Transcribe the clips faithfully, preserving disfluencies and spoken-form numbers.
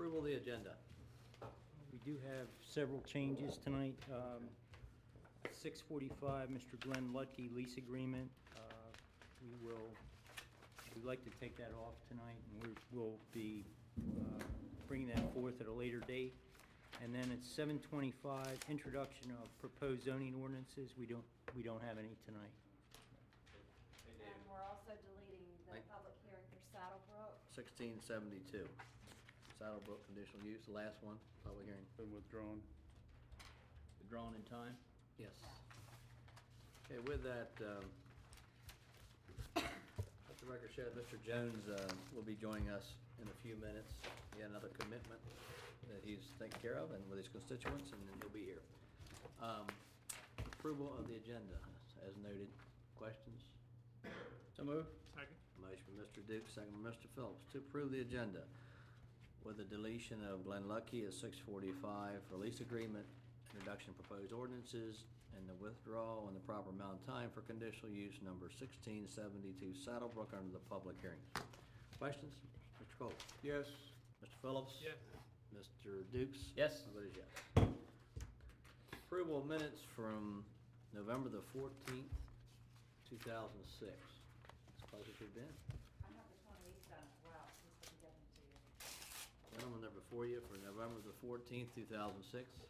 Approval of the agenda. We do have several changes tonight. Um, At six forty-five, Mister Glenn Lutke lease agreement. Uh, We will, we'd like to take that off tonight, and we will be uh, bringing that forth at a later date. And then at seven twenty-five, introduction of proposed zoning ordinances. We don't, we don't have any tonight. And we're also deleting the Right. public hearing for Saddlebrook. sixteen seventy-two. Saddlebrook conditional use, the last one, public hearing. Been withdrawn. Withdrawn in time? Yes. Okay, with that, um, let the record show that Mister Jones uh, will be joining us in a few minutes. He had another commitment that he's taking care of and with his constituents, and then he'll be here. Um, Approval of the agenda, as noted. Questions? So move. Second. Motion by Mister Duke, second by Mister Phillips, to approve the agenda with the deletion of Glenn Lucky at six forty-five for lease agreement, introduction of proposed ordinances, and the withdrawal in the proper amount of time for conditional use number sixteen seventy-two Saddlebrook under the public hearing. Questions? Mister Cole? Yes. Mister Phillips? Yes. Mister Dukes? Yes. My vote is yes. Approval of minutes from November the fourteenth, two thousand six. As close as we've been. I have the twenty-eighth done as well, just to get them to you. Gentlemen, they're before you for November the fourteenth, two thousand six.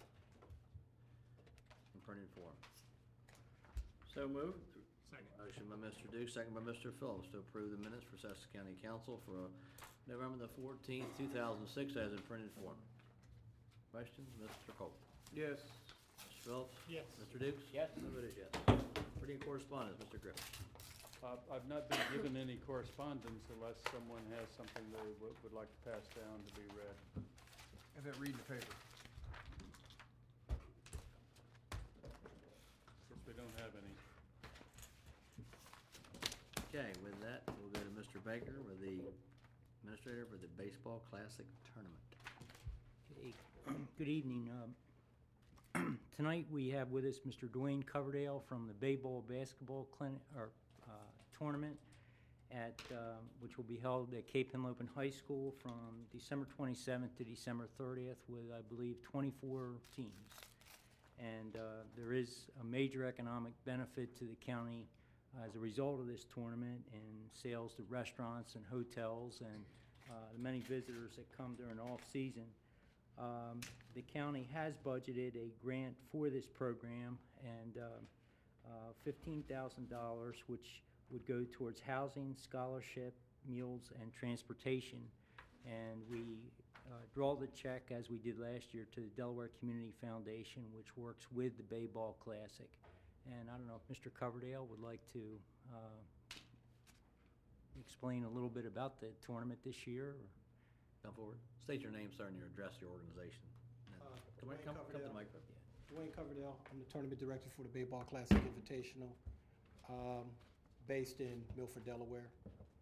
In printed form. So moved. Second. Motion by Mister Duke, second by Mister Phillips to approve the minutes for Sussex County Council for November the fourteenth, two thousand six as in printed form. Questions? Mister Cole? Yes. Mister Phillips? Yes. Mister Dukes? Yes. My vote is yes. Reading correspondence, Mister Griffin. Uh, I've not been given any correspondence unless someone has something they would would like to pass down to be read. And then read the paper. Since we don't have any. Okay, with that, we'll go to Mister Baker with the administrator for the Baseball Classic Tournament. Okay. Good evening. Um, Tonight, we have with us Mister Dwayne Coverdale from the Bayball Basketball Clinic, or uh, Tournament, at, um, which will be held at Cape Henlopen High School from December twenty-seventh to December thirtieth with, I believe, twenty-four teams. And uh, there is a major economic benefit to the county as a result of this tournament, and sales to restaurants and hotels and uh, the many visitors that come during the off-season. Um, the county has budgeted a grant for this program, and um, uh, fifteen thousand dollars, which would go towards housing, scholarship, meals, and transportation. And we uh, draw the check, as we did last year, to the Delaware Community Foundation, which works with the Bayball Classic. And I don't know if Mister Coverdale would like to uh, explain a little bit about the tournament this year. Or? Come forward. State your name, sir, and your address, your organization. Uh, Come, on, Dwayne come, come to the Coverdale. microphone. Yeah. Dwayne Coverdale, I'm the tournament director for the Bayball Classic Invitational, um, based in Milford, Delaware.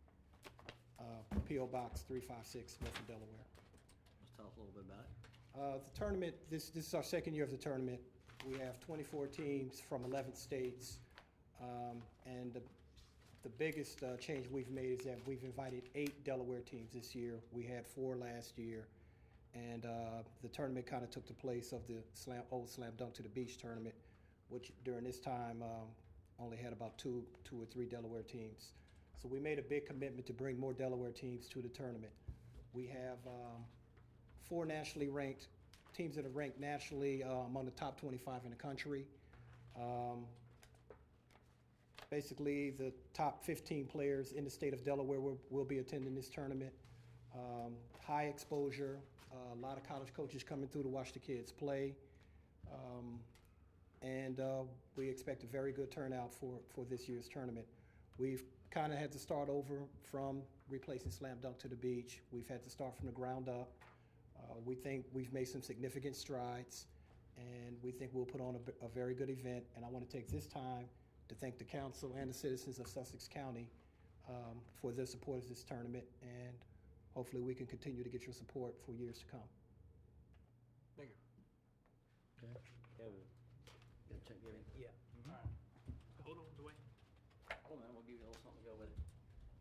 Uh, P O Box three five six, Milford, Delaware. Just tell us a little bit about it. Uh, the tournament, this, this is our second year of the tournament. We have twenty-four teams from eleven states, um, and the, the biggest uh, change we've made is that we've invited eight Delaware teams this year. We had four last year, and uh, the tournament kind of took the place of the slam, old Slam Dunk to the Beach tournament, which during this time um, only had about two, two or three Delaware teams. So we made a big commitment to bring more Delaware teams to the tournament. We have um, four nationally ranked teams that are ranked nationally uh, among the top twenty-five in the country. Um, basically, the top fifteen players in the state of Delaware will, will be attending this tournament. Um, high exposure, uh, a lot of college coaches coming through to watch the kids play. Um, and uh, we expect a very good turnout for, for this year's tournament. We've kind of had to start over from replacing Slam Dunk to the Beach. We've had to start from the ground up. Uh, we think we've made some significant strides, and we think we'll put on a, a very good event. And I want to take this time to thank the council and the citizens of Sussex County um, for their support of this tournament, and hopefully we can continue to get your support for years to come. Thank you. Okay. Yeah. Got a check giving? Yeah. Hold on, Dwayne. Hold on, we'll give you a little something to go with it.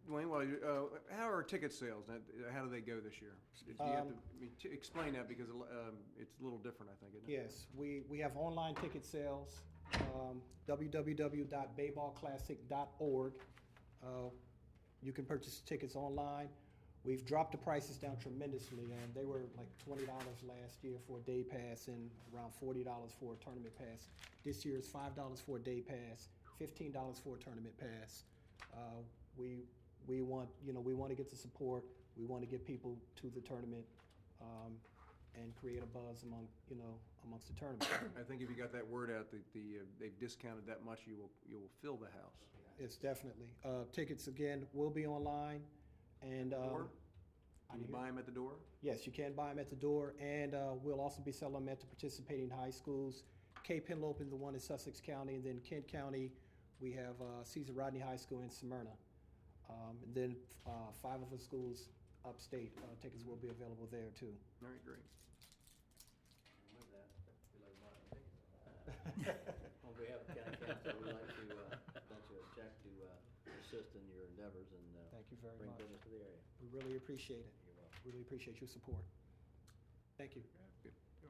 Dwayne, while you, uh, how are ticket sales? Now, uh, How do they go this year? Do you have to Um, I mean, t- explain that because um, it's a little different, I think, isn't it? Yes, we, we have online ticket sales, um, w w w dot bayball classic dot org. Uh, You can purchase tickets online. We've dropped the prices down tremendously, and they were like twenty dollars last year for a day pass and around forty dollars for a tournament pass. This year is five dollars for a day pass, fifteen dollars for a tournament pass. Uh, We, we want, you know, we want to get the support. We want to get people to the tournament um, and create a buzz among, you know, amongst the tournament. I think if you got that word out that the, uh, they've discounted that much, you will, you will fill the house. It's definitely. Uh, Tickets, again, will be online, and. um, Door? I Can you didn't hear- buy them at the door? Yes, you can buy them at the door, and uh, we'll also be selling them at the participating high schools. Cape Henlopen, the one in Sussex County, and then Kent County, we have uh, Caesar Rodney High School in Smyrna. Um, And then uh, five of the schools upstate, uh, tickets will be available there, too. All right, great. With that, we'd like to buy a ticket. On behalf of county council, we'd like to, uh, send you a check to, uh, assist in your endeavors and, uh, Thank you very bring much. business to the area. We really appreciate it. You're welcome. Really appreciate your support. Thank you. Good.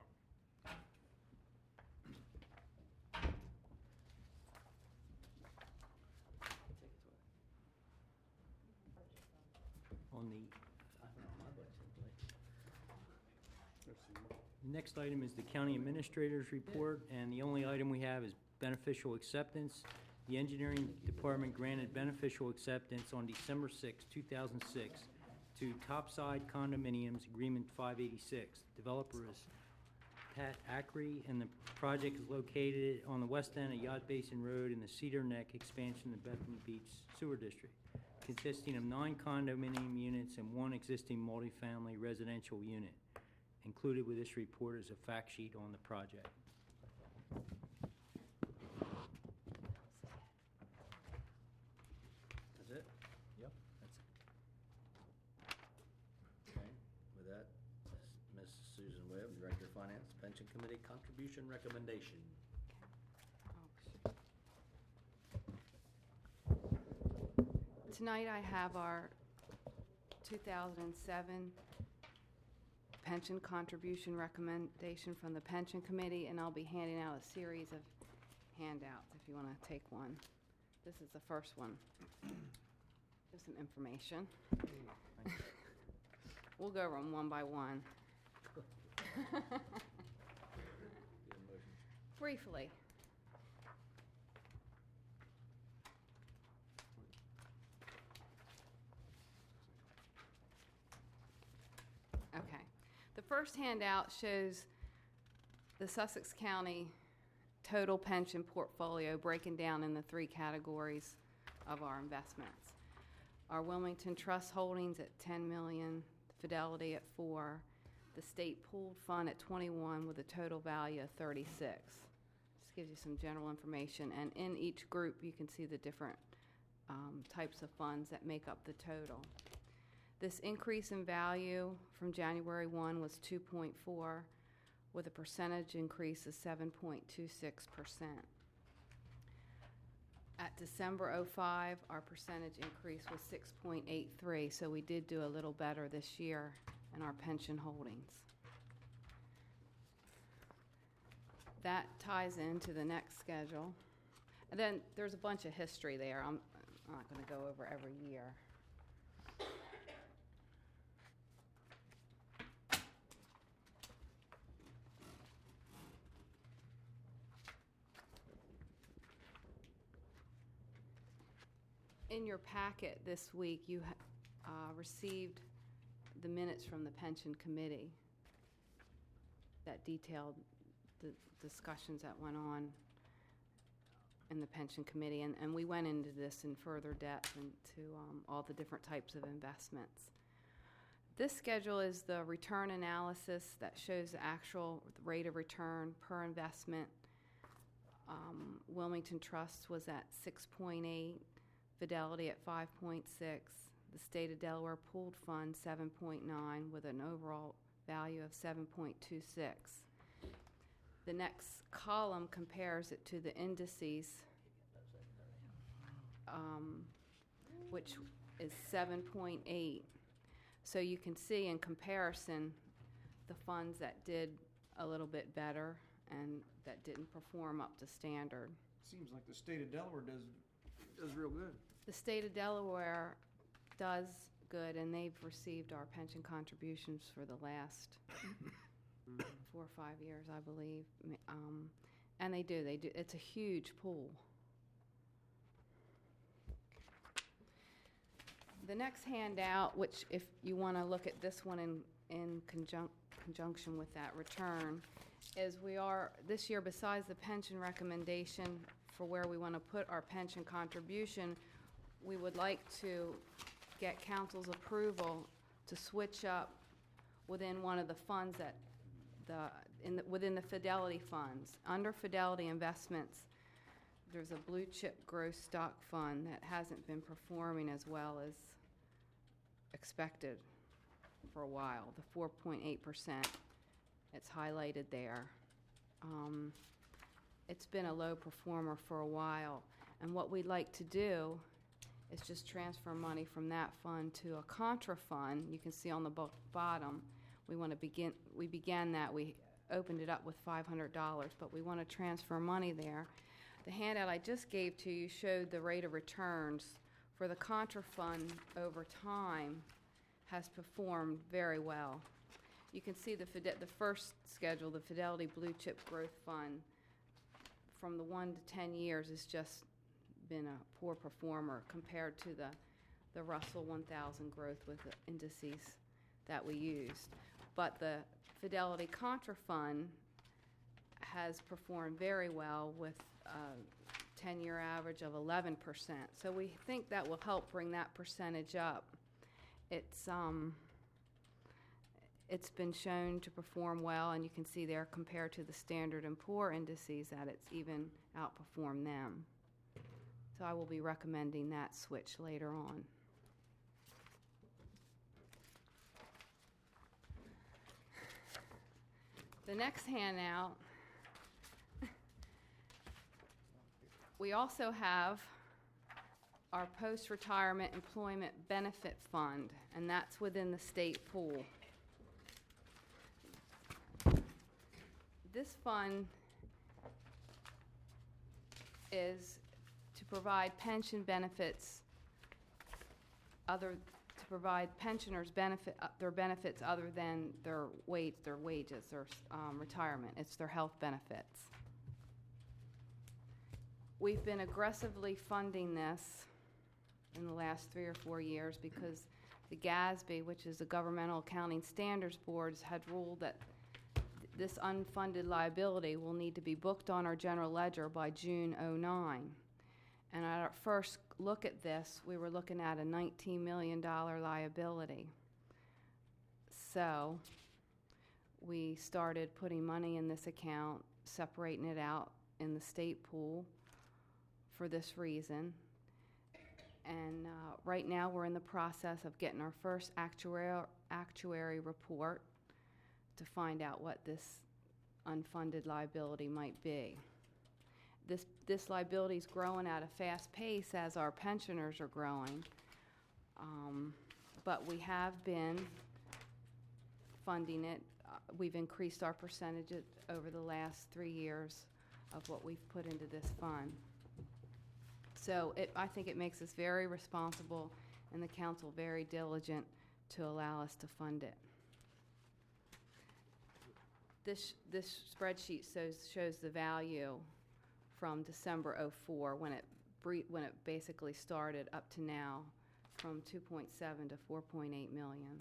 Tickets, what? On the I don't know, my budget's in place. There's some- next item is the county administrator's report, and the only item we have is beneficial acceptance. The engineering department granted beneficial acceptance on December sixth, two thousand six to Topside Condominiums Agreement five eighty-six. Developer is Pat Ackery, and the project is located on the west end of Yacht Basin Road in the Cedar Neck expansion of Bethany Beach Sewer District, consisting of nine condominium units and one existing multifamily residential unit. Included with this report is a fact sheet on the project. That's it? Yep. Okay, with that, Miss Susan Webb, Director of Finance, Pension Committee contribution recommendation. Tonight I have our two thousand seven pension contribution recommendation from the Pension Committee, and I'll be handing out a series of handouts if you want to take one. This is the first one. Just some information. We'll go over them one by one. Get a motion. Briefly. Okay. The first handout shows the Sussex County total pension portfolio breaking down in the three categories of our investments. Our Wilmington Trust Holdings at ten million, Fidelity at four, the state pooled fund at twenty-one with a total value of thirty-six. Just gives you some general information, and in each group you can see the different um, types of funds that make up the total. This increase in value from January first was two point four, with a percentage increase of seven point two six percent. At December oh five, our percentage increase was six point eight three, so we did do a little better this year in our pension holdings. That ties into the next schedule. And then there's a bunch of history there. I'm I'm not going to go over every year. In your packet this week, you ha- uh, received the minutes from the Pension Committee that detailed the discussions that went on in the Pension Committee, and, and we went into this in further depth into um, all the different types of investments. This schedule is the return analysis that shows the actual rate of return per investment. Um, Wilmington Trust was at six point eight. Fidelity at five point six, the State of Delaware Pooled Fund seven point nine with an overall value of seven point two six. The next column compares it to the indices, um, which is seven point eight. So you can see in comparison, the funds that did a little bit better and that didn't perform up to standard. Seems like the state of Delaware does, does real good. The state of Delaware does good, and they've received our pension contributions for the last four or five years, I believe. Um, and they do, they do. It's a huge pool. The next handout, which if you want to look at this one in, in conjunc conjunction with that return, is we are, this year, besides the pension recommendation for where we want to put our pension contribution, we would like to get council's approval to switch up within one of the funds that the, in the, within the Fidelity funds. Under Fidelity Investments, there's a blue chip growth stock fund that hasn't been performing as well as expected for a while, the four point eight percent. It's highlighted there. Um, it's been a low performer for a while, and what we'd like to do is just transfer money from that fund to a contra fund. You can see on the bo bottom, we want to begin, we began that, we opened it up with five hundred dollars, but we want to transfer money there. The handout I just gave to you showed the rate of returns for the contra fund over time has performed very well. You can see the, Fide the first schedule, the Fidelity Blue Chip Growth Fund, from the one to ten years has just been a poor performer compared to the, the Russell one thousand growth with the indices that we used. But the Fidelity Contra Fund has performed very well with a ten-year average of eleven percent. So we think that will help bring that percentage up. It's, um, it's been shown to perform well, and you can see there compared to the Standard and Poor indices that it's even outperformed them. So I will be recommending that switch later on. The next handout, we also have our post-retirement employment benefit fund, and that's within the state pool. This fund is to provide pension benefits other to provide pensioners benefit uh, their benefits other than their wage their wages their um, retirement. It's their health benefits. We've been aggressively funding this in the last three or four years because the G A S B, which is the Governmental Accounting Standards Boards, had ruled that th this unfunded liability will need to be booked on our general ledger by June oh nine. And at our first look at this, we were looking at a nineteen million dollar liability. So we started putting money in this account, separating it out in the state pool for this reason. And uh, right now we're in the process of getting our first actuary, actuary report to find out what this unfunded liability might be. This, this liability is growing at a fast pace as our pensioners are growing, um, but we have been funding it. Uh, we've increased our percentages over the last three years of what we've put into this fund. So it, I think it makes us very responsible and the council very diligent to allow us to fund it. This, this spreadsheet shows, shows the value from December oh four, when it, when it basically started, up to now, from two point seven to four point eight million.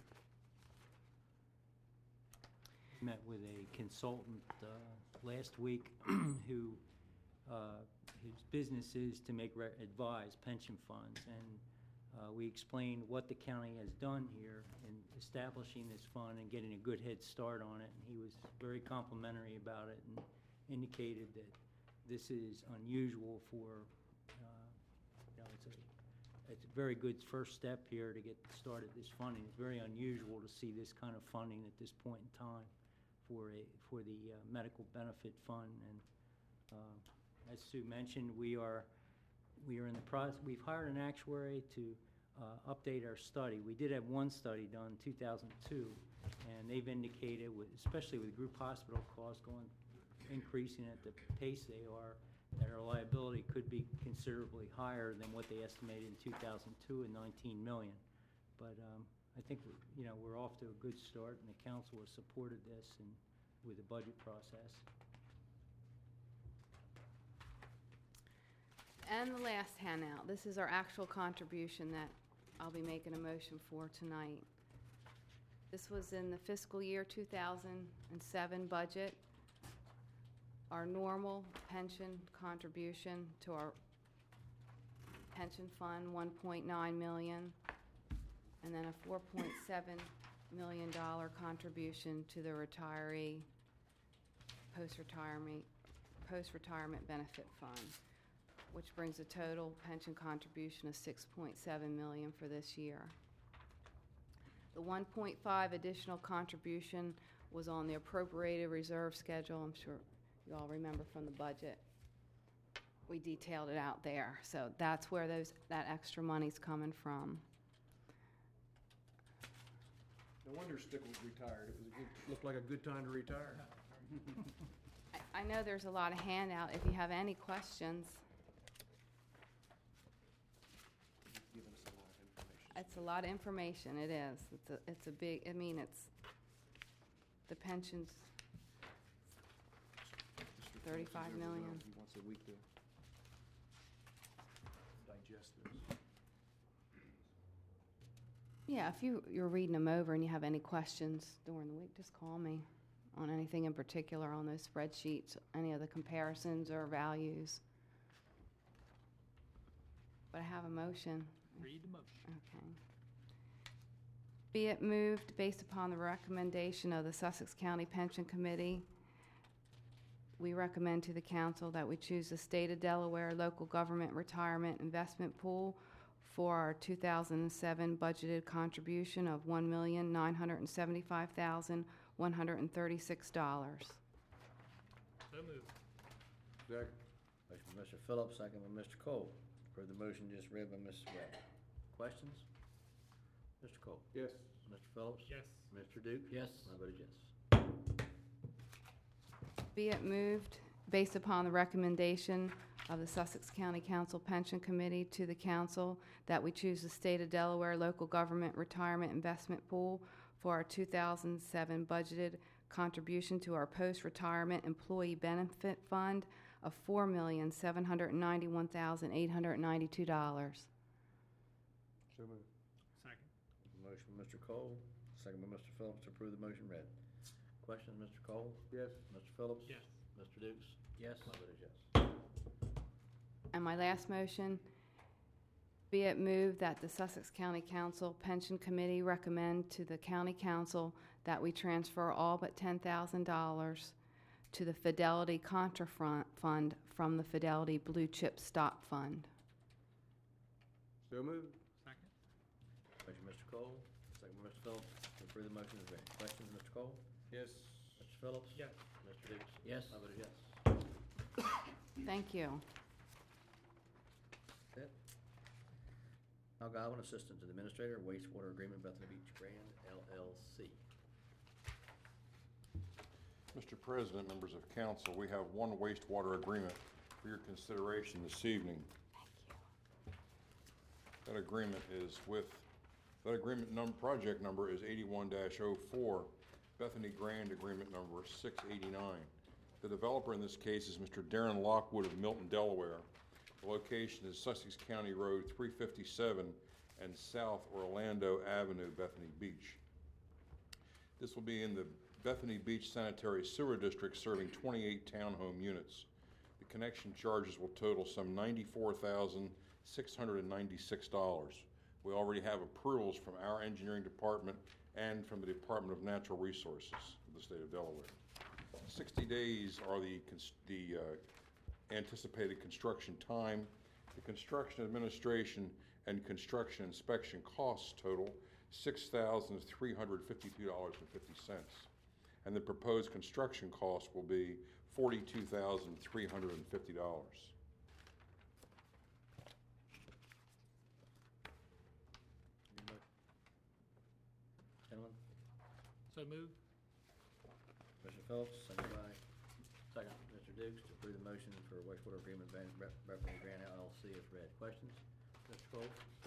Met with a consultant uh, last week who uh, his business is to make re advise pension funds, and uh, we explained what the county has done here in establishing this fund and getting a good head start on it, and he was very complimentary about it and indicated that this is unusual for, uh, you know, it's a, it's a very good first step here to get started this funding. It's very unusual to see this kind of funding at this point in time for a for the uh, medical benefit fund. And uh, as Sue mentioned, we are we are in the process. We've hired an actuary to uh, update our study. We did have one study done in two thousand two, and they've indicated, with, especially with group hospital costs going, increasing at the pace they are, that our liability could be considerably higher than what they estimated in two thousand two at nineteen million. But um, I think, you know, we're off to a good start, and the council has supported this and with the budget process. And the last handout, this is our actual contribution that I'll be making a motion for tonight. This was in the fiscal year two thousand seven budget. Our normal pension contribution to our pension fund, one point nine million, and then a four point seven million dollar contribution to the retiree post-retirement post-retirement benefit fund, which brings a total pension contribution of six point seven million dollars for this year. The one point five additional contribution was on the appropriated reserve schedule. I'm sure you all remember from the budget. We detailed it out there. So that's where those that extra money's coming from. No wonder Stickles retired. It was a good, looked like a good time to retire. I, I know there's a lot of handout. If you have any questions, Giving us a lot of information. it's a lot of information. It is. It's a, it's a big, I mean, it's, the pensions, Just returns thirty-five his million. reserves. He wants a week to digest this. Yeah, if you, you're reading them over and you have any questions during the week, just call me on anything in particular on those spreadsheets, any of the comparisons or values. But I have a motion. Read the motion. Okay. Be it moved, based upon the recommendation of the Sussex County Pension Committee, we recommend to the council that we choose the State of Delaware Local Government Retirement Investment Pool for our two thousand seven budgeted contribution of one million nine hundred seventy-five thousand one hundred thirty-six dollars. So moved. Second. Motion by Mister Phillips, second by Mister Cole. For the motion just read by Missus Webb. Questions? Mister Cole? Yes. Mister Phillips? Yes. Mister Duke? Yes. I vote yes. Be it moved, based upon the recommendation of the Sussex County Council Pension Committee to the council, that we choose the State of Delaware Local Government Retirement Investment Pool for our two thousand seven budgeted contribution to our post-retirement employee benefit fund of four million seven hundred ninety-one thousand eight hundred ninety-two dollars. So moved. Second. Motion by Mister Cole, second by Mister Phillips to approve the motion read. Questions, Mister Cole? Yes. Mister Phillips? Yes. Mister Dukes? Yes. My vote is yes. And my last motion, be it moved that the Sussex County Council Pension Committee recommend to the County Council that we transfer all but ten thousand dollars to the Fidelity Contra Front Fund from the Fidelity Blue Chip Stock Fund. So moved. Second. Motion, Mister Cole, second by Mister Phillips to approve the motion is read. Questions, Mister Cole? Yes. Mister Phillips? Yes. Mister Dukes? Yes. My vote is yes. Thank you. That's it. Al Godwin, Assistant to the Administrator, Wastewater Agreement, Bethany Beach Grand, L L C. Mister President, members of council, we have one wastewater agreement for your consideration this evening. That agreement is with, that agreement num, project number is eighty-one dash oh four, Bethany Grand Agreement number six eighty-nine. The developer in this case is Mister Darren Lockwood of Milton, Delaware. The location is Sussex County Road three fifty-seven and South Orlando Avenue, Bethany Beach. This will be in the Bethany Beach Sanitary Sewer District, serving twenty-eight townhome units. The connection charges will total some ninety-four thousand six hundred ninety-six dollars. We already have approvals from our engineering department and from the Department of Natural Resources of the state of Delaware. sixty days are the, the uh, anticipated construction time. The construction administration and construction inspection costs total six thousand three hundred fifty-two dollars and fifty cents. And the proposed construction cost will be forty-two thousand three hundred fifty dollars. So moved. Mister Phillips, second by? Second. Mister Dukes, to approve the motion for wastewater agreement with Be- Be- Bethany Grant L L C if read. Questions? Mister Cole?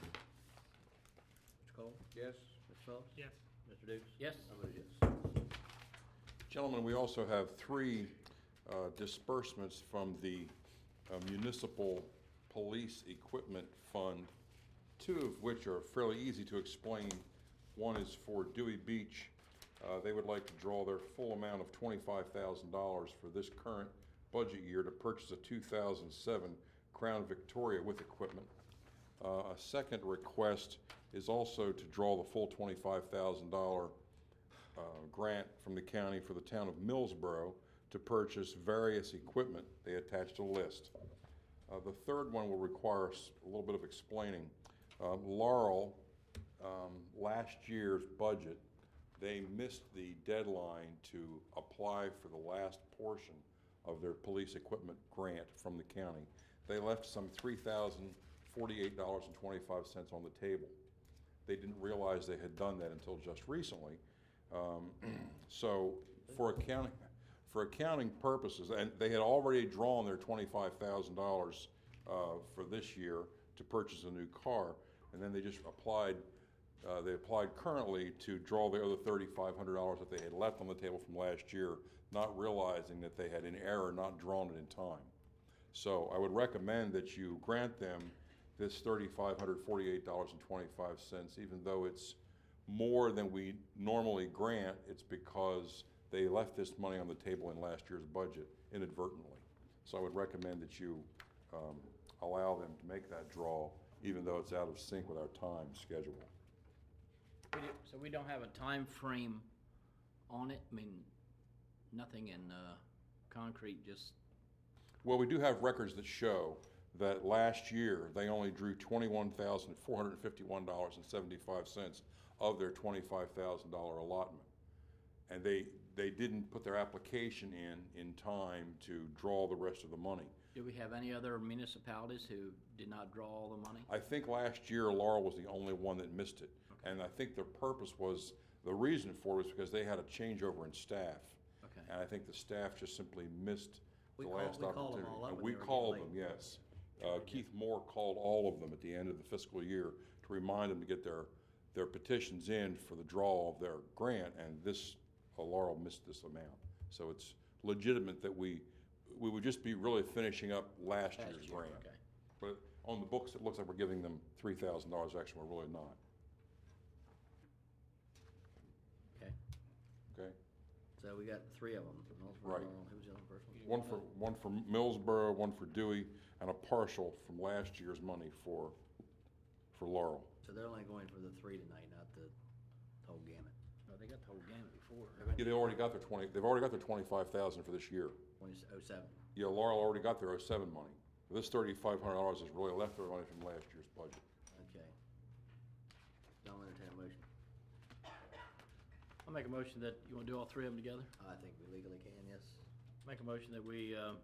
Mister Cole? Yes. Mister Phillips? Yes. Mister Dukes? Yes. I vote yes. Gentlemen, we also have three uh, disbursements from the uh, Municipal Police Equipment Fund, two of which are fairly easy to explain. One is for Dewey Beach. Uh, They would like to draw their full amount of twenty-five thousand dollars for this current budget year to purchase a two thousand seven Crown Victoria with equipment. Uh, A second request is also to draw the full twenty-five thousand dollars uh, grant from the county for the town of Millsboro to purchase various equipment. They attached a list. Uh, The third one will require s- a little bit of explaining. Um, Laurel, um, last year's budget, they missed the deadline to apply for the last portion of their police equipment grant from the county. They left some three thousand forty-eight dollars and twenty-five cents on the table. They didn't realize they had done that until just recently. Um, So for accounting, for accounting purposes, and they had already drawn their twenty-five thousand dollars uh, for this year to purchase a new car, and then they just applied, uh, they applied currently to draw the other thirty-five hundred dollars that they had left on the table from last year, not realizing that they had in error not drawn it in time. So I would recommend that you grant them this three thousand five hundred forty-eight dollars and twenty-five cents, even though it's more than we normally grant. It's because they left this money on the table in last year's budget inadvertently. So I would recommend that you um, allow them to make that draw, even though it's out of sync with our time schedule. We do- So we don't have a time frame on it? I mean, nothing in uh, concrete, just, Well, we do have records that show that last year, they only drew twenty-one thousand four hundred fifty-one dollars and seventy-five cents of their twenty-five thousand dollars allotment. And they, they didn't put their application in, in time to draw the rest of the money. do we have any other municipalities who did not draw all the money? I think last year Laurel was the only one that missed it. And I think their purpose was, the reason for it was because they had a changeover in staff. Okay. And I think the staff just simply missed We the call- last we called opportunity. them all up And when we they were called getting them, late. yes. Uh, Keith Moore called all of them at the end of the fiscal year to remind them to get their, their petitions in for the draw of their grant, and this, uh, Laurel missed this amount. So it's legitimate that we, we would just be really finishing up last Last year's year, grant. okay. But on the books, it looks like we're giving them three thousand dollars extra, we're really not, Okay. okay? So we got three of them. Right. Who was the other person? One for, one for Millsboro, one for Dewey, and a partial from last year's money for, for Laurel. So they're only going for the three tonight, not the whole gamut. Well, they got the whole gamut before. Yeah, they already got their twenty, they've already got their twenty-five thousand for this year. Twenty oh seven. Yeah, Laurel already got their oh seven money. This thirty-five hundred dollars is really leftover money from last year's budget. Okay. I'll entertain a motion. I'll make a motion that, you want to do all three of them together? I think we legally can, yes. Make a motion that we uh,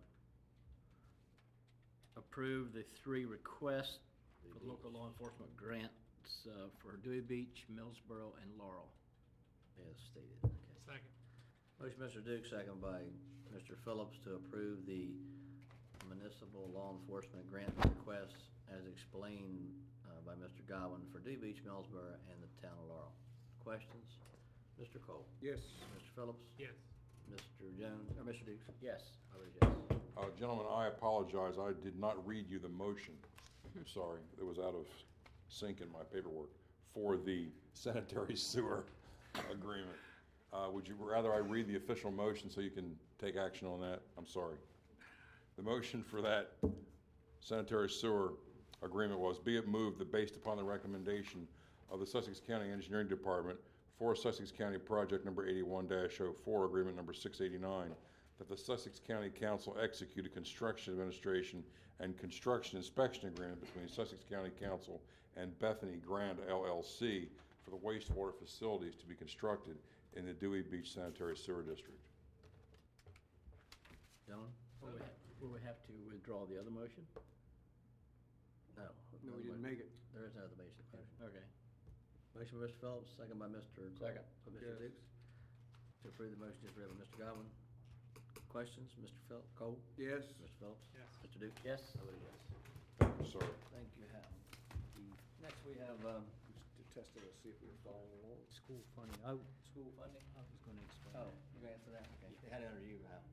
approve the three requests for the local law enforcement grants uh, for Dewey Beach, Millsboro, and Laurel. As stated, okay. Second. Motion, Mister Duke, second by Mister Phillips to approve the municipal law enforcement grant requests as explained uh, by Mister Godwin for Dewey Beach, Millsboro, and the town of Laurel. Questions? Mister Cole? Yes. Mister Phillips? Yes. Mister Jones, or Mister Dukes? Yes. I vote yes. Uh, Gentlemen, I apologize, I did not read you the motion. I'm sorry, it was out of sync in my paperwork for the sanitary sewer agreement. Uh, Would you rather I read the official motion so you can take action on that? I'm sorry. The motion for that sanitary sewer agreement was, be it moved that based upon the recommendation of the Sussex County Engineering Department for Sussex County Project Number eighty-one dash oh four, Agreement Number six eighty-nine, that the Sussex County Council execute a construction administration and construction inspection agreement between Sussex County Council and Bethany Grand L L C for the wastewater facilities to be constructed in the Dewey Beach Sanitary Sewer District. Gentlemen? Will we have- will we have to withdraw the other motion? No. No, we didn't make it. There is no other basic motion. Okay. Motion by Mister Phillips, second by Mister Cole. Second. By Mister Yes. Dukes. To approve the motion just read by Mister Godwin. Questions? Mister Phil, Cole? Yes. Mister Phillips? Yes. Mister Duke? Yes. I vote yes. Thank you, sir. Thank you, Hal. Next, we have, um, Just to test it, see if we were following along. School funding, I, school funding. I was gonna explain Oh, that. you're gonna answer that? Okay. They had it under you, Hal.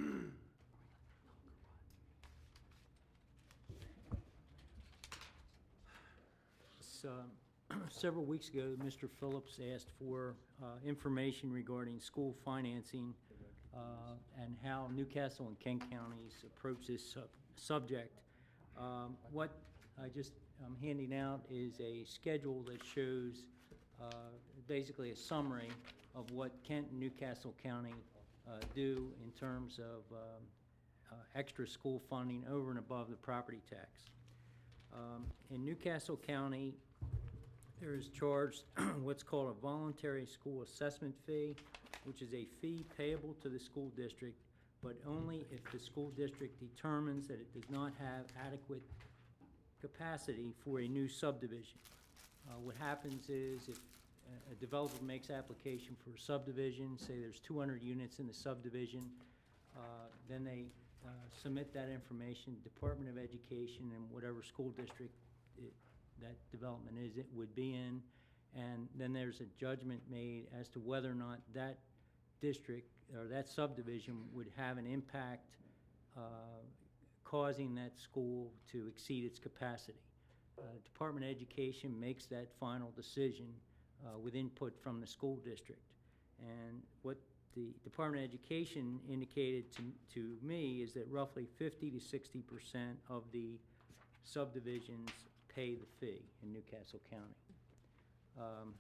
S- um, Several weeks ago, Mister Phillips asked for uh, information regarding school financing uh, and how Newcastle and Kent counties approach this sub- subject. Um, What I just, I'm handing out is a schedule that shows uh, basically a summary of what Kent and Newcastle County uh, do in terms of um, uh, extra school funding over and above the property tax. Um, In Newcastle County, there is charged what's called a voluntary school assessment fee, which is a fee payable to the school district, but only if the school district determines that it does not have adequate capacity for a new subdivision. Uh, What happens is if a- a developer makes application for a subdivision, say there's two hundred units in the subdivision, uh, then they uh, submit that information, Department of Education and whatever school district it, that development is, it would be in, and then there's a judgment made as to whether or not that district or that subdivision would have an impact uh, causing that school to exceed its capacity. Uh, Department of Education makes that final decision uh, with input from the school district. And what the Department of Education indicated to, to me is that roughly fifty to sixty percent of the subdivisions pay the fee in Newcastle County. Um,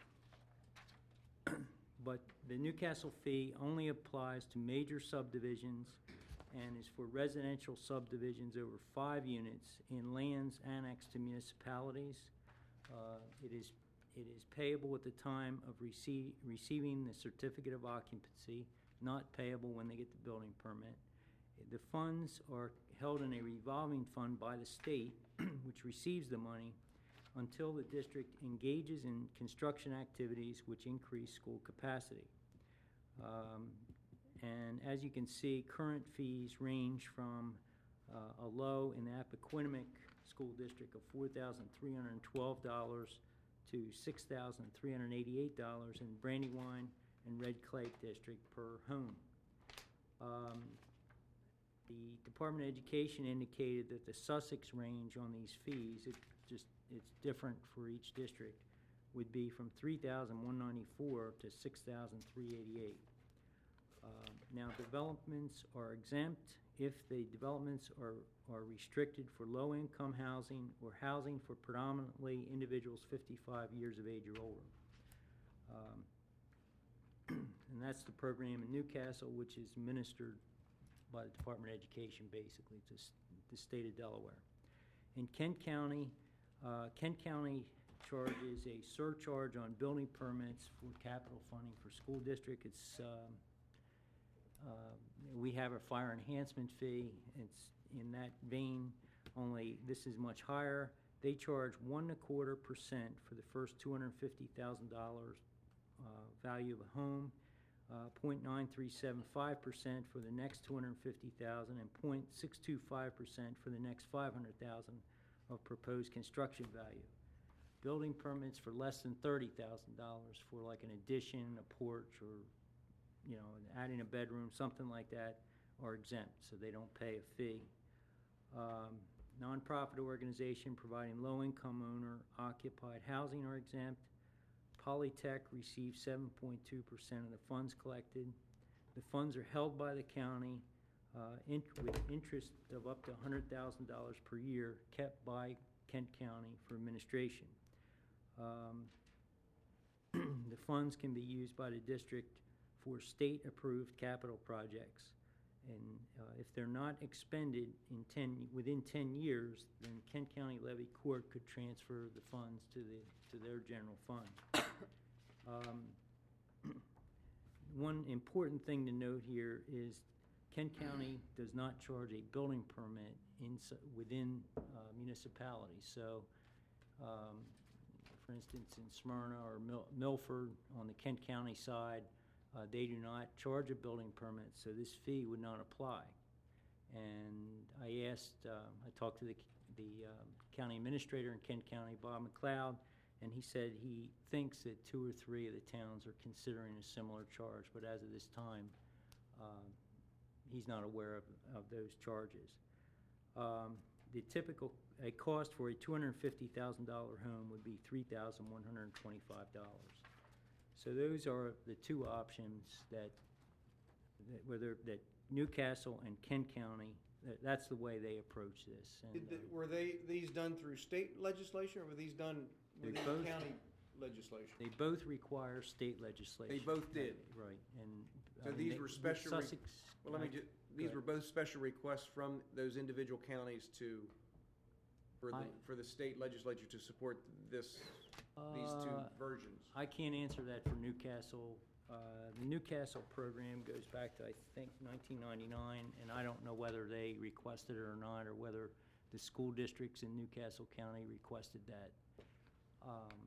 But the Newcastle fee only applies to major subdivisions and is for residential subdivisions over five units in lands annexed to municipalities. Uh, It is, it is payable at the time of receive, receiving the certificate of occupancy, not payable when they get the building permit. The funds are held in a revolving fund by the state, which receives the money, until the district engages in construction activities which increase school capacity. Um, And as you can see, current fees range from uh, a low in the Appoquinimink School District of four thousand three hundred twelve dollars to six thousand three hundred eighty-eight dollars in Brandywine and Red Clay District per home. Um, The Department of Education indicated that the Sussex range on these fees, it just, it's different for each district, would be from three thousand one hundred ninety-four dollars to six thousand three hundred eighty-eight dollars. Uh, Now, developments are exempt if the developments are, are restricted for low-income housing or housing for predominantly individuals fifty-five years of age or older. Um, And that's the program in Newcastle, which is administered by the Department of Education, basically, to s- the state of Delaware. In Kent County, uh, Kent County charges a surcharge on building permits for capital funding for school district. It's, um, uh, we have a fire enhancement fee. It's in that vein, only this is much higher. They charge one and a quarter percent for the first two hundred fifty thousand dollars uh, value of a home, uh, point nine three seven five percent for the next two hundred fifty thousand, and point six two five percent for the next five hundred thousand of proposed construction value. Building permits for less than thirty thousand dollars for like an addition, a porch, or, you know, adding a bedroom, something like that, are exempt, so they don't pay a fee. Um, Nonprofit organization providing low-income owner occupied housing are exempt. Polytech receives seven point two percent of the funds collected. The funds are held by the county uh, in, with interest of up to one hundred thousand dollars per year kept by Kent County for administration. Um, the funds can be used by the district for state-approved capital projects. And uh, if they're not expended in ten, within ten years, then Kent County Levy Court could transfer the funds to the, to their general fund. Um, One important thing to note here is Kent County does not charge a building permit in, within uh, municipalities. So, um, for instance, in Smyrna or Mil- Milford on the Kent County side, uh, they do not charge a building permit, so this fee would not apply. And I asked, uh, I talked to the, the um, county administrator in Kent County, Bob McLeod, and he said he thinks that two or three of the towns are considering a similar charge, but as of this time, uh, he's not aware of, of those charges. Um, the typical, a cost for a two hundred fifty thousand dollar home would be three thousand one hundred twenty-five dollars. So those are the two options that, that whether, that Newcastle and Kent County, that, that's the way they approach this. And, Did the- uh, Were they, these done through state legislation, or were these done They within both- county legislation? They both require state legislation. They both did? Right, and. So I mean, these they- were special re- Sussex. Well, let me I- ju, these ahead. were both special requests from those individual counties to, for the, I- for the state legislature to support this, these two Uh, versions. I can't answer that for Newcastle. Uh, The Newcastle program goes back to, I think, nineteen ninety-nine, and I don't know whether they requested it or not, or whether the school districts in Newcastle County requested that. Um,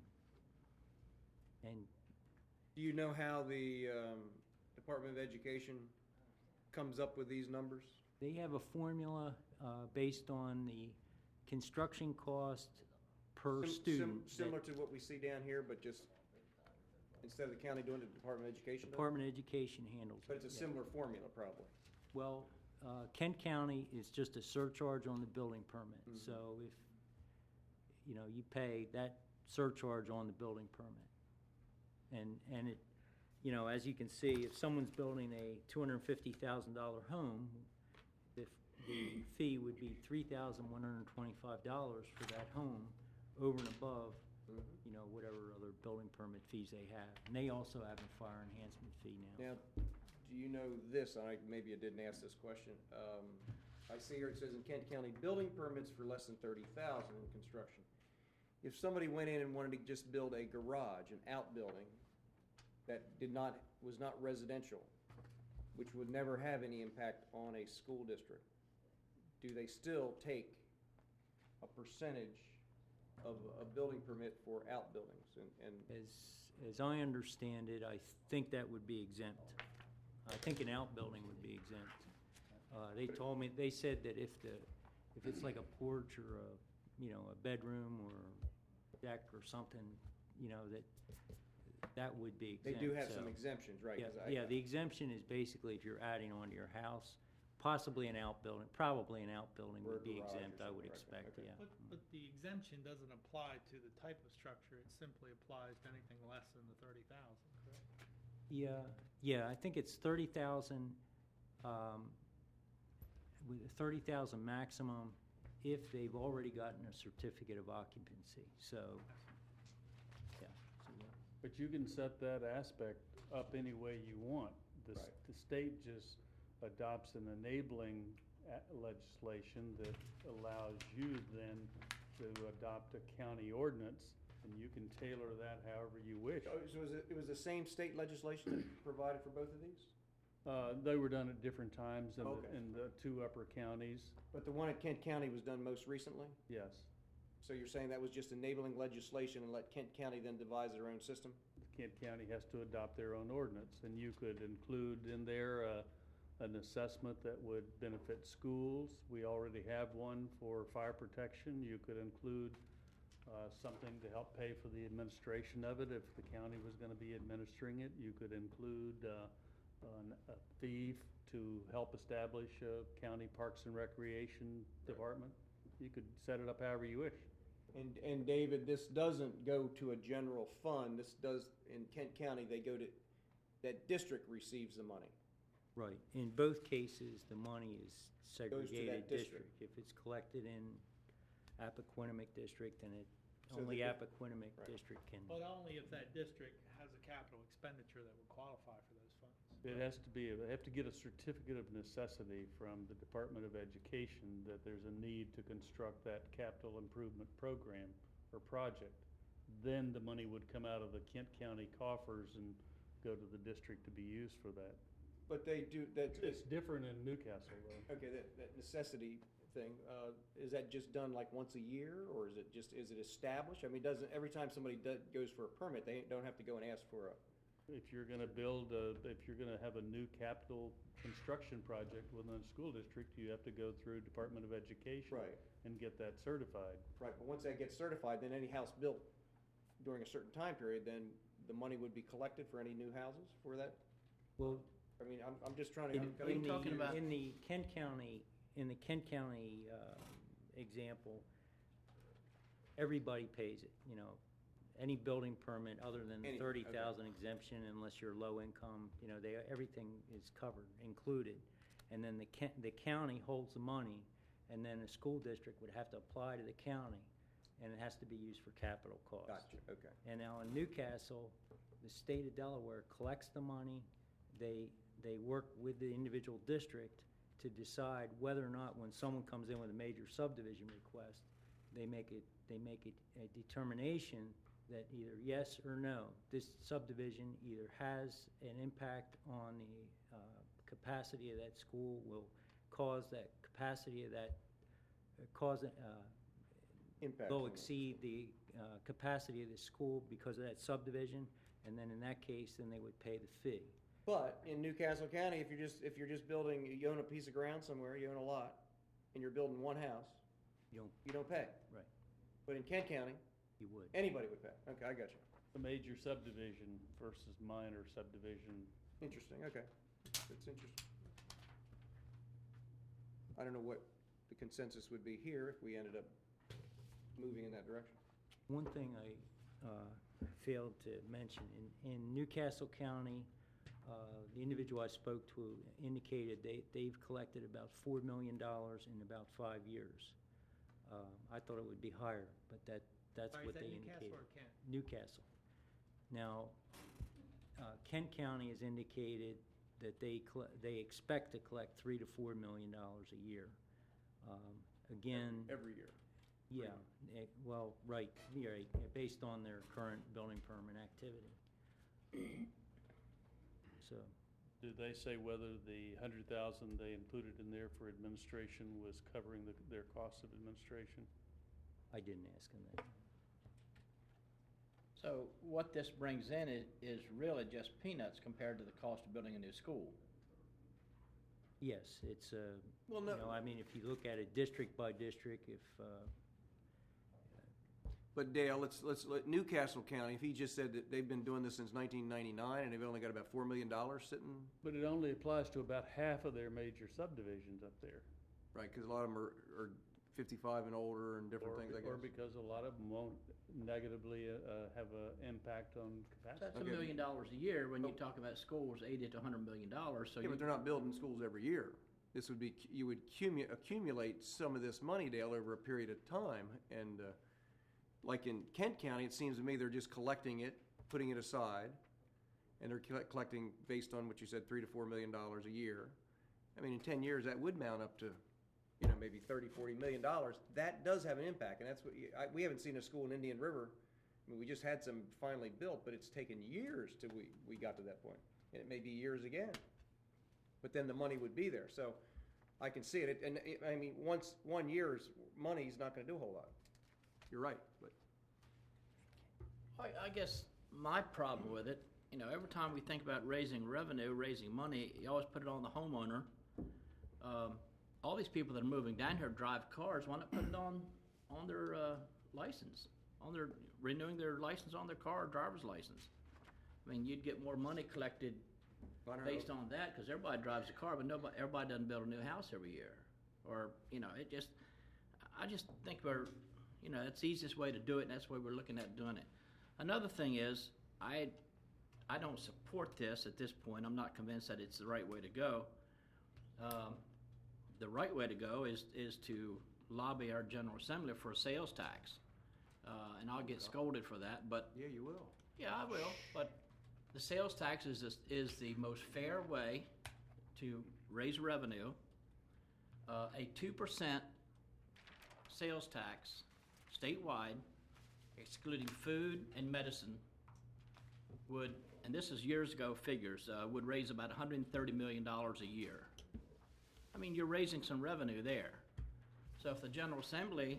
And Do you know how the, um, Department of Education comes up with these numbers? they have a formula uh, based on the construction cost per Sim- sim- student. that Similar to what we see down here, but just, instead of the county doing it, the Department of Education does? it? Department of Education handles it. But it's a yeah. similar formula, probably. Well, uh, Kent County is just a surcharge on the building permit. Mhm. So if, you know, you pay that surcharge on the building permit. And, and it, you know, as you can see, if someone's building a two hundred fifty thousand dollar home, the, the fee would be three thousand one hundred twenty-five dollars for that home, over and above, Mhm. you know, whatever other building permit fees they have. And they also have a fire enhancement fee now. Now, do you know this? I, maybe I didn't ask this question. Um, I see here it says in Kent County, building permits for less than thirty thousand in construction. If somebody went in and wanted to just build a garage, an outbuilding, that did not, was not residential, which would never have any impact on a school district, do they still take a percentage of a building permit for outbuildings? And, and As, as I understand it, I think that would be exempt. I think an outbuilding would be exempt. Uh, they told me, they said that if the, if it's like a porch or a, you know, a bedroom or a deck or something, you know, that, that would be they exempt. do have so- some exemptions, right? Yeah, 'Cause I- yeah, the exemption is basically if you're adding onto your house, possibly an outbuilding, probably an outbuilding Or a would be garage or exempt, I would something, right, expect, okay. yeah. But, but the exemption doesn't apply to the type of structure, it simply applies to anything less than the thirty thousand, correct? Yeah, yeah, I think it's thirty thousand, um, with a thirty thousand maximum if they've already gotten a certificate of occupancy, so, yeah, so, yeah. But you can set that aspect up any way you want. The, s- Right. the state just adopts an enabling a- legislation that allows you then to adopt a county ordinance, and you can tailor that however you wish. Oh, so was it, it was the same state legislation that provided for both of these? Uh, they were done at different times in, Okay. the, in the two upper counties, But the one at Kent County was done most recently? yes. So you're saying that was just enabling legislation and let Kent County then devise their own system? Kent County has to adopt their own ordinance, and you could include in there uh, an assessment that would benefit schools. We already have one for fire protection. You could include uh, something to help pay for the administration of it if the county was going to be administering it. You could include uh, an- a fee to help establish a county parks and recreation department. You could set it up however you wish. And, and David, this doesn't go to a general fund, this does, in Kent County, they go to, that district receives the money. Right, in both cases, the money is that segregated district. district. If it's collected in Appoquinimink District, then it, So only the- Appoquinimink Right. District can. But only if that district has a capital expenditure that would qualify for those funds. It has to be, they have to get a certificate of necessity from the Department of Education that there's a need to construct that capital improvement program or project. Then the money would come out of the Kent County coffers and go to the district to be used for that. But they do, that, It's different in Newcastle, though. okay, that, that necessity thing, uh, is that just done like once a year, or is it just, is it established? I mean, doesn't, every time somebody do- goes for a permit, they don't have to go and ask for a, If you're gonna build, a- if you're gonna have a new capital construction project within a school district, you have to go through Department of Education. Right. And get that certified. Right, but once that gets certified, then any house built during a certain time period, then the money would be collected for any new houses for that? Well, I mean, I'm, I'm just trying to. in, I'm- in talking the, about- in the Kent County, in the Kent County, uh, example, everybody pays it, you know. Any building permit other than the Any- thirty okay. thousand exemption, unless you're low income, you know, they, everything is covered, included. And then the ca- the county holds the money, and then the school district would have to apply to the county, and it has to be used for capital costs. Gotcha, okay. And now in Newcastle, the state of Delaware collects the money. They, they work with the individual district to decide whether or not, when someone comes in with a major subdivision request, they make it, they make it a determination that either yes or no, this subdivision either has an impact on the uh, capacity of that school, will cause that capacity of that, uh, cause, uh, Impact. will on it. exceed the uh, capacity of the school because of that subdivision, and then in that case, then they would pay the fee. But in Newcastle County, if you're just, if you're just building, you own a piece of ground somewhere, you own a lot, and you're building one house, You don't, you don't pay. right, But in Kent County, you would. anybody would pay. Okay, I got you. A major subdivision versus minor subdivision. Interesting, okay. That's interesting. I don't know what the consensus would be here if we ended up moving in that direction. One thing I uh, failed to mention, in, in Newcastle County, uh, the individual I spoke to indicated they, they've collected about four million dollars in about five years. Uh, I thought it would be higher, but that, that's Sorry, what is they that indicated. Newcastle or Kent? Newcastle. Now, uh, Kent County has indicated that they, colle- they expect to collect three to four million dollars a year. Um, Again. Every year. Yeah, eh, well, right, you're right, eh, based on their current building permit activity. So, Did they say whether the hundred thousand they included in there for administration was covering the, their cost of administration? I didn't ask them that. So what this brings in is, is really just peanuts compared to the cost of building a new school. Yes, it's, uh, Well, you no- know, I mean, if you look at it district by district, if, uh, But Dale, let's, let's, let Newcastle County, if he just said that they've been doing this since nineteen ninety-nine and they've only got about four million dollars sitting, But it only applies to about half of their major subdivisions up there. right, because a lot of them are, are fifty-five and older and different Or, things, I be- or guess. because a lot of them won't negatively, uh, uh, have an impact on So capacity. that's a Okay. million dollars a year when you Oh. talk about schools, eighty to a hundred million dollars, so Yeah, you. but they're not building schools every year. This would be, you would cumu- accumulate some of this money, Dale, over a period of time. And uh, like in Kent County, it seems to me they're just collecting it, putting it aside, and they're colle- collecting based on what you said, three to four million dollars a year. I mean, in ten years, that would mount up to, you know, maybe thirty, forty million dollars. That does have an impact, and that's what you, I, we haven't seen a school in Indian River. I mean, we just had some finally built, but it's taken years till we, we got to that point, and it may be years again. But then the money would be there, so I can see it. And it, I mean, once one year's money is not going to do a whole lot. You're right, but I, I guess my problem with it, you know, every time we think about raising revenue, raising money, you always put it on the homeowner. Um, all these people that are moving down here drive cars, why not put it on, on their, uh, license? On their, renewing their license on their car, or driver's license? I mean, you'd get more money collected I don't based know. on that, because everybody drives a car, but nobody, everybody doesn't build a new house every year. Or, you know, it just, I just think we're, you know, that's the easiest way to do it, and that's the way we're looking at doing it. Another thing is, I, I don't support this at this point. I'm not convinced that it's the right way to go. Um, the right way to go is, is to lobby our General Assembly for a sales tax. Uh, and I'll get scolded for that, but Yeah, you will. yeah, I will, but the sales tax is, is- is the most fair way to raise revenue. Uh, a two percent sales tax statewide, excluding food and medicine, would, and this is years ago figures, uh, would raise about one hundred thirty million dollars a year. I mean, you're raising some revenue there. So if the General Assembly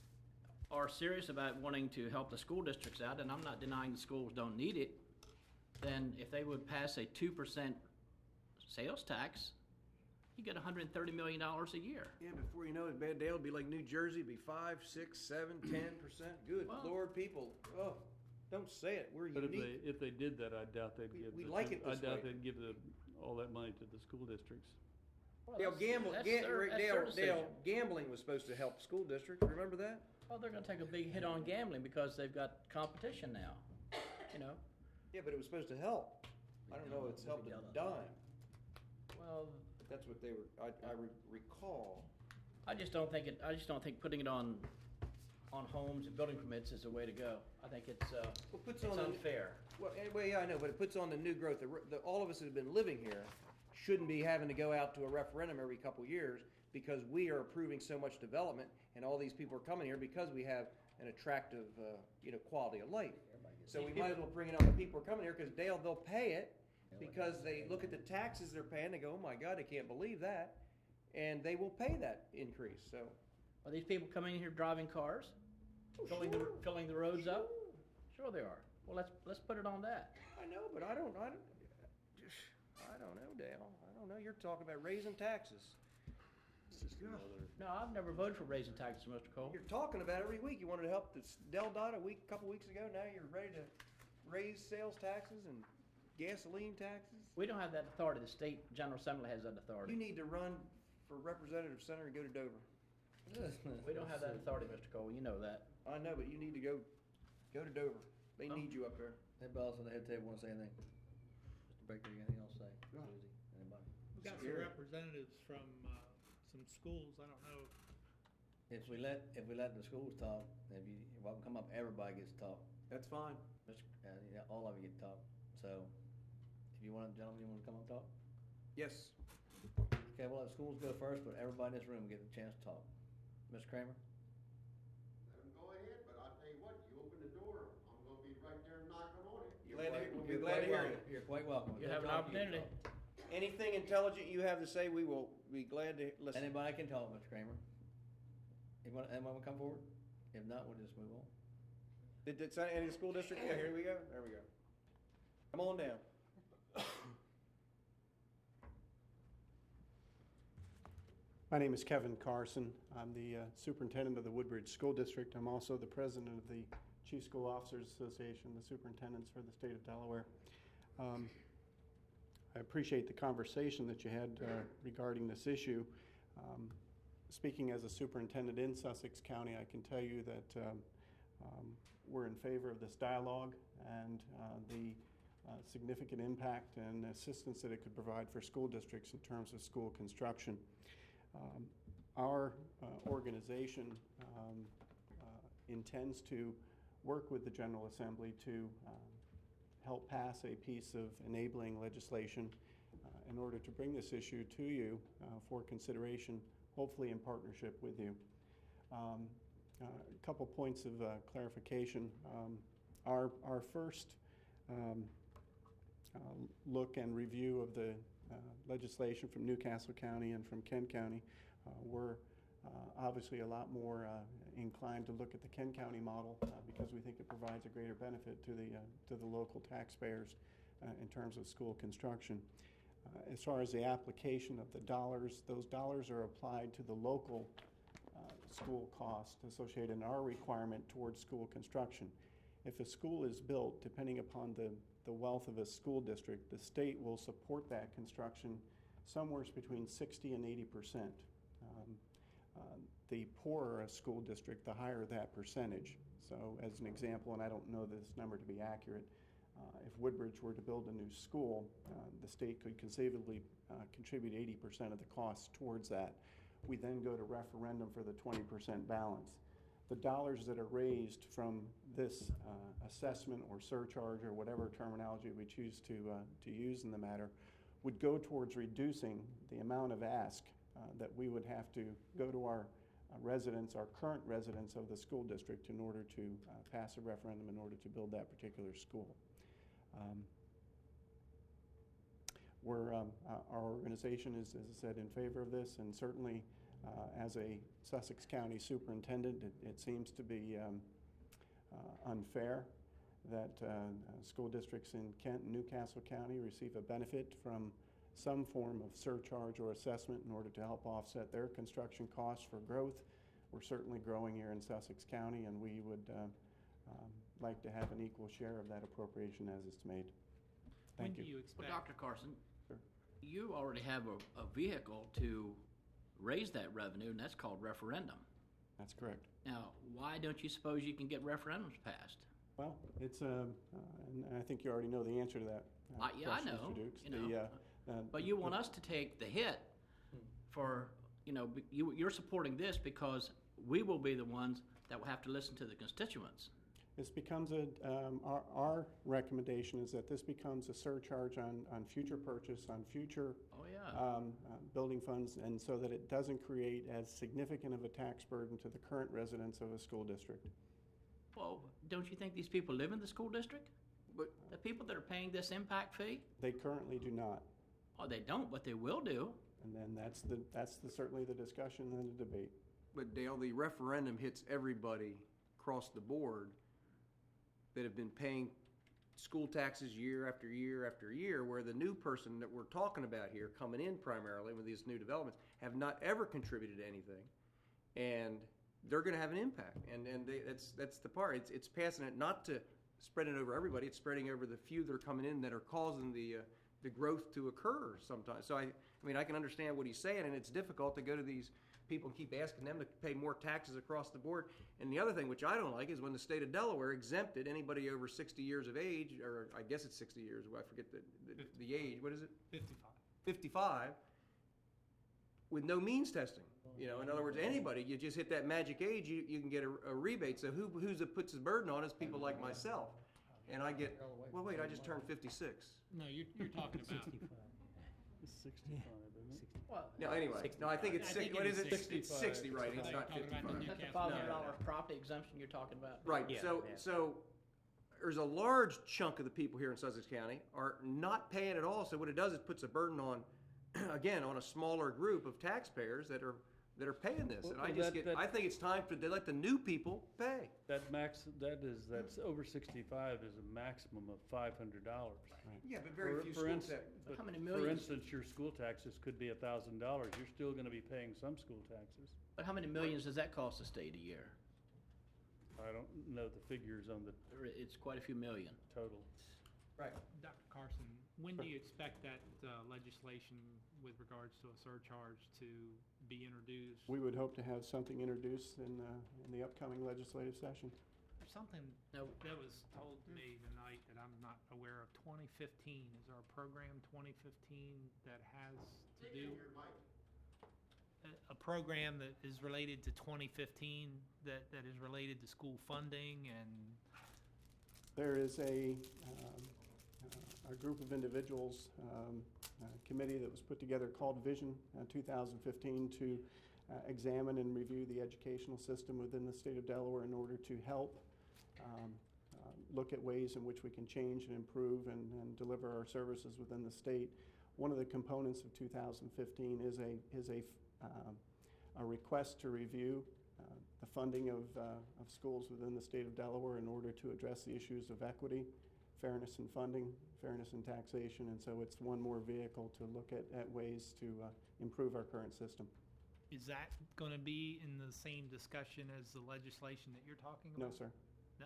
are serious about wanting to help the school districts out, and I'm not denying the schools don't need it, then if they would pass a two percent sales tax, you get hundred and thirty million dollars a year. Yeah, before you know it, Bad Dale will be like New Jersey, be five, six, seven, ten percent. Good Well- Lord, people, oh, don't say it, we're But if unique. they, if they did that, I doubt they'd We- give. we the- like it I this doubt way. they'd give the, all that money to the school districts. Well, Dale, that's- gamble, that's ga- their- Rick, that's Dale, their Dale, decision. gambling was supposed to help school districts, remember that? Well, they're gonna take a big hit on gambling because they've got competition now, you know? Yeah, but it was supposed to help. I don't know, it's helped a dime. Well, That's what they were, I, I re- recall. I just don't think it, I just don't think putting it on, on homes and building permits is the way to go. I think it's, uh, Well, puts it's on the- unfair. Well, anyway, yeah, I know, but it puts on the new growth. The, re- the, all of us that have been living here shouldn't be having to go out to a referendum every couple years because we are approving so much development and all these people are coming here because we have an attractive, uh, you know, quality of life. So we might as well bring it on the people who are coming here because Dale, they'll pay it because they look at the taxes they're paying, they go, oh my God, I can't believe that. And they will pay that increase, so. Are these people coming in here driving cars? Filling the, filling the roads up? Sure they are. Well, let's, let's put it on that. I know, but I don't, I don't, I don't know, Dale. I don't know. You're talking about raising taxes. It's just another, No, I've never voted for raising taxes, Mister Cole. You're talking about it every week. You wanted to help this Del Dot a week, a couple weeks ago. Now you're ready to raise sales taxes and gasoline taxes. We don't have that authority. The state general assembly has that You authority. need to run for representative center and go to Dover. We don't have that authority, Mister Cole. You know that. I know, but you need to go, go to Dover. They Oh. need you up there. Anybody else on the head table want to say anything? Mister Baker, you got anything else to say? Susie, anybody? We've got some Scary. representatives from, uh, some schools, I don't know. If we let, if we let the schools talk, if you, if I can come up, everybody gets to talk. That's fine. Mister Uh, yeah, all of you get to talk. So, if you want, gentlemen, you want to come up and talk? Yes. Okay, well, let schools go first, but everybody in this room get a chance to talk. Mister Kramer? Let them go ahead, but I'll tell you what, you open the door, I'm gonna be right there knocking on it. You're glad to, we'll be You're glad to quite hear welcome. you. You're quite welcome. You We'll have an talk to you. opportunity. Anything intelligent you have to say, we will be glad to listen. Anybody can talk, Mister Kramer. Anyone, anyone want to come forward? If not, we'll just move on. Did, did some- any school district? Yeah, here we go. There we go. Come on down. My name is Kevin Carson. I'm the uh, superintendent of the Woodbridge School District. I'm also the president of the Chief School Officers Association, the superintendents for the state of Delaware. Um, I appreciate the conversation that you had uh, regarding this issue. Um, speaking as a superintendent in Sussex County, I can tell you that um, um, we're in favor of this dialogue and uh, the uh, significant impact and assistance that it could provide for school districts in terms of school construction. Um, our uh, organization um, uh, intends to work with the General Assembly to um, help pass a piece of enabling legislation uh, in order to bring this issue to you uh, for consideration, hopefully in partnership with you. Um, uh, a couple points of uh, clarification. Um, our, our first um, uh, look and review of the Uh, legislation from Newcastle County and from Kent County. Uh, we're uh, obviously a lot more uh, inclined to look at the Kent County model uh, because we think it provides a greater benefit to the, uh, to the local taxpayers uh, in terms of school construction. Uh, as far as the application of the dollars, those dollars are applied to the local uh, school cost associated in our requirement towards school construction. If a school is built, depending upon the, the wealth of a school district, the state will support that construction somewhere between sixty and eighty percent. Um, uh, the poorer a school district, the higher that percentage. So as an example, and I don't know this number to be accurate, uh, if Woodbridge were to build a new school, uh, the state could conceivably uh, contribute eighty percent of the costs towards that. We then go to referendum for the twenty percent balance. The dollars that are raised from this uh, assessment or surcharge or whatever terminology we choose to, uh, to use in the matter would go towards reducing the amount of ask uh, that we would have to go to our uh, residents, our current residents of the school district in order to uh, pass a referendum in order to build that particular school. Um, we're, um, uh, our organization is, as I said, in favor of this, and certainly Uh, as a Sussex County superintendent, it, it seems to be um, uh, unfair that uh, uh, school districts in Kent and Newcastle County receive a benefit from some form of surcharge or assessment in order to help offset their construction costs for growth. We're certainly growing here in Sussex County, and we would uh, um, like to have an equal share of that appropriation as it's made. Thank When you. do you Well, expect? Doctor Carson, Sure. you already have a, a vehicle to raise that revenue, and that's called referendum. That's correct. Now, why don't you suppose you can get referendums passed? Well, it's, uh, uh, and I think you already know the answer to that uh, I- yeah, I question, know, Mister Dukes. you know. The, uh, uh, But you want the- us to take the hit for, you know, be- you, you're supporting this because we will be the ones that will have to listen to the constituents. This becomes a, um, our, our recommendation is that this becomes a surcharge on, on future purchase, on future Oh, yeah. um, uh, building funds, and so that it doesn't create as significant of a tax burden to the current residents of a school district. Well, don't you think these people live in the school district? But The people that are paying this impact fee? They currently do not, Oh, they don't, but they will do. and then that's the, that's the, certainly the discussion and the debate. But Dale, the referendum hits everybody across the board that have been paying school taxes year after year after year, where the new person that we're talking about here, coming in primarily with these new developments, have not ever contributed to anything, and they're going to have an impact. And and they, that's that's the part. It's it's passing it not to spread it over everybody. It's spreading over the few that are coming in that are causing the uh, the growth to occur sometimes. So I I mean I can understand what he's saying, and it's difficult to go to these people and keep asking them to pay more taxes across the board. And the other thing, which I don't like, is when the state of Delaware exempted anybody over sixty years of age, or I guess it's sixty years, I forget the, the, the age, what is it? Fifty-five. fifty-five, with no means testing. You know, in other words, anybody, you just hit that magic age, you, you can get a, a rebate. So who who's it puts the burden on is people like myself. And I get, well, wait, I just turned fifty-six. No, you're, you're talking about. It's sixty-five, isn't it? Well, No, anyway, no, I think it's I six, think what it is is it? sixty-five. It's sixty, right? It's I not thought you were talking about fifty-five. that's the Newcastle. five No, hundred no, dollar no. property exemption you're talking about. Right, Yeah, so, yeah. so there's a large chunk of the people here in Sussex County are not paying at all. So what it does is puts a burden on, again, on a smaller group of taxpayers that are, that are paying this. And I Well, just that- get, that- I think it's time for, to let the new people pay. That max, that is, that's over sixty-five is a maximum of five hundred dollars. Yeah, but For- for instance- But how many For millions? instance, your school taxes could be a thousand dollars. You're still gonna be paying some school taxes. But how many millions does that cost the state a year? I don't know the figures on the It's quite a few million. total. Right. Doctor Carson, when do you expect that uh, legislation with regards to a surcharge to be introduced? We would hope to have something introduced in, uh, in the upcoming legislative session. There's something No. that was told to me tonight that I'm not aware of. twenty fifteen, is there a program twenty fifteen that has to do? A- A program that is related to twenty fifteen, that, that is related to school funding and, There is a, um, uh, a group of individuals, um, a committee that was put together called Vision uh, two thousand fifteen to uh, examine and review the educational system within the state of Delaware in order to help um, uh, look at ways in which we can change and improve and, and deliver our services within the state. One of the components of two thousand fifteen is a, is a, um, a request to review uh, the funding of, uh, of schools within the state of Delaware in order to address the issues of equity, fairness in funding, fairness in taxation, and so it's one more vehicle to look at, at ways to uh, improve our current system. is that going to be in the same discussion as the legislation that you're talking No, about? sir. No.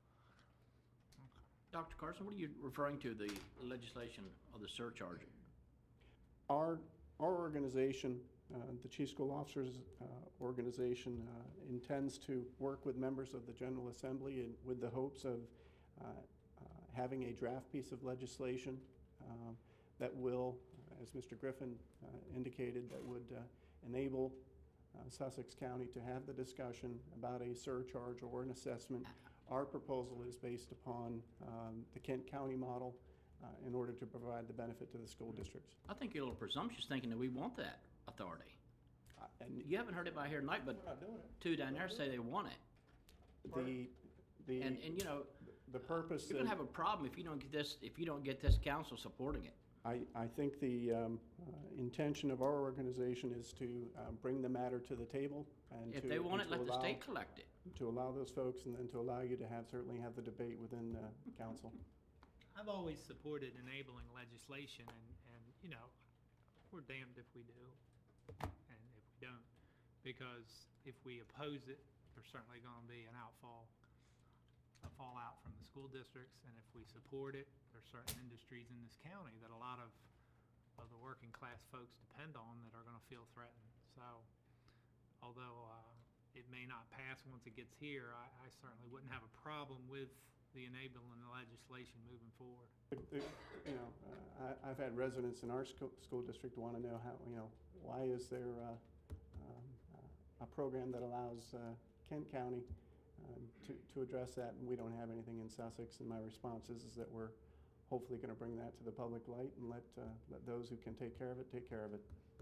Doctor Carson, what are you referring to, the legislation of the surcharge? Our, our organization, uh, the Chief School Officers uh, Organization, uh, intends to work with members of the General Assembly and with the hopes of uh, uh, having a draft piece of legislation uh, that will, as Mister Griffin uh, indicated, that would uh, enable uh, Sussex County to have the discussion about a surcharge or an assessment. Our proposal is based upon um, the Kent County model uh, in order to provide the benefit to the school districts. I think you're a little presumptuous thinking that we want that authority. Uh, And You haven't heard it by here tonight, but two down there say they want it. the, the, And, and you know, the purpose you're gonna of, have a problem if you don't get this, if you don't get this council supporting it. I, I think the um, uh, intention of our organization is to uh, bring the matter to the table and If to. they want and it, to let the allow- state collect it. To allow those folks and then to allow you to have, certainly have the debate within uh, council. I've always supported enabling legislation, and, and, you know, we're damned if we do, and if we don't. Because if we oppose it, there's certainly gonna be an outfall, a fallout from the school districts, and if we support it, there's certain industries in this county that a lot of, of the working class folks depend on that are gonna feel threatened. So, although, uh, it may not pass once it gets here, I, I certainly wouldn't have a problem with the enabling legislation moving forward. The- the- You know, uh, I, I've had residents in our school, school district want to know how, you know, why is there uh, um, uh, a program that allows uh, Kent County uh, to, to address that, and we don't have anything in Sussex, and my response is, is that we're hopefully going to bring that to the public light and let, uh, let those who can take care of it, take care of it.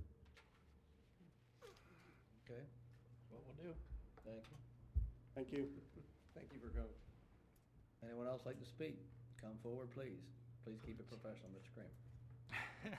Okay, what we'll do. Thank you. Thank you. Thank you for coming. Anyone else like to speak? Come forward, please. Please keep it professional, Mister Kramer.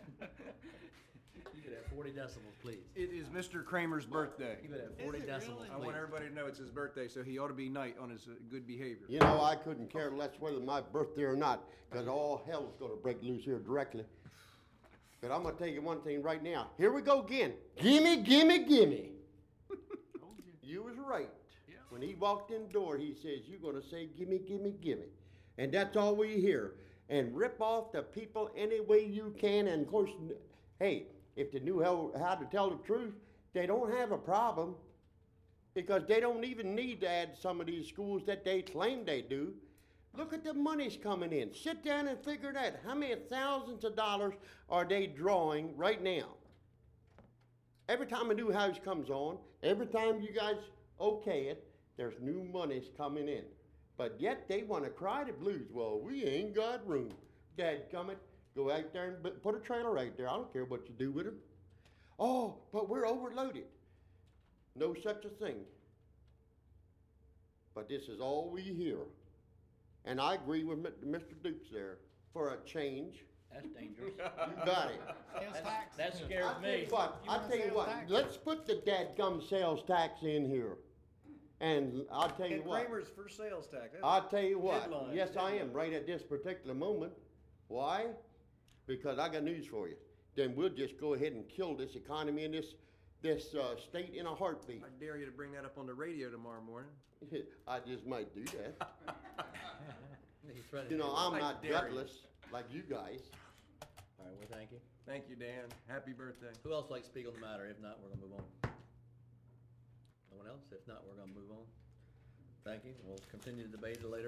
Keep it at forty decibels, please. It is Mister Kramer's birthday. Keep it at forty decibels, I want please. everybody to know it's his birthday, so he ought to be nice on his uh, good behavior. You know, I couldn't care less whether my birthday or not, because all hell's gonna break loose here directly. But I'm gonna tell you one thing right now. Here we go again. Gimme, gimme, gimme. You was right. When he walked in the door, he says, you're gonna say, gimme, gimme, gimme. And that's all we hear. And rip off the people any way you can. And of course, n- hey, if they knew how, how to tell the truth, they don't have a problem. Because they don't even need to add some of these schools that they claim they do. Look at the money's coming in. Sit down and figure it out. How many thousands of dollars are they drawing right now? Every time a new house comes on, every time you guys okay it, there's new monies coming in. But yet they want to cry the blues. Well, we ain't got room. Dadgummit, go out there and bu- put a trailer right there. I don't care what you do with them. Oh, but we're overloaded. No such a thing. But this is all we hear. And I agree with Mi- Mister Dukes there. For a change, That's dangerous. you got it. That's- That scares I tell me. you what, I tell you what, let's put the dadgum sales tax in here. And I'll tell you And what, Kramer's for sales tax. That's I'll tell you what, headline, yes, I am, headline. right at this particular moment. Why? Because I got news for you. Then we'll just go ahead and kill this economy in this, this, uh, state in a heartbeat. I dare you to bring that up on the radio tomorrow morning. I just might do that. He's ready You know, to- I'm I not dare you. gutless like you guys. All right, well, thank you. Thank you, Dan. Happy birthday. Who else likes to speak on the matter? If not, we're gonna move on. No one else? If not, we're gonna move on. Thank you. We'll continue the debate at a later